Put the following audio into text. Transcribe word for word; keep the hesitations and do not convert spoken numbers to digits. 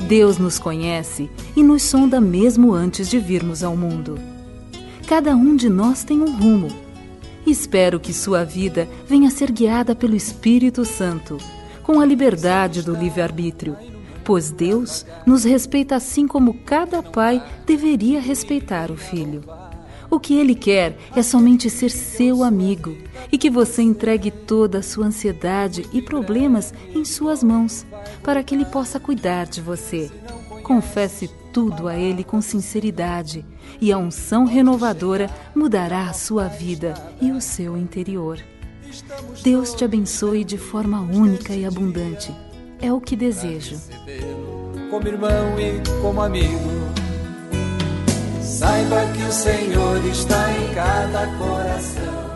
Deus nos conhece e nos sonda mesmo antes de virmos ao mundo. Cada um de nós tem um rumo. Espero que sua vida venha a ser guiada pelo Espírito Santo, com a liberdade do livre-arbítrio, pois Deus nos respeita assim como cada pai deveria respeitar o filho. O que Ele quer é somente ser seu amigo e que você entregue toda a sua ansiedade e problemas em suas mãos, para que Ele possa cuidar de você. Confesse tudo a Ele com sinceridade e a unção renovadora mudará a sua vida e o seu interior. Deus te abençoe de forma única e abundante. É o que desejo. Como irmão e como amigo, saiba que o Senhor está em cada coração.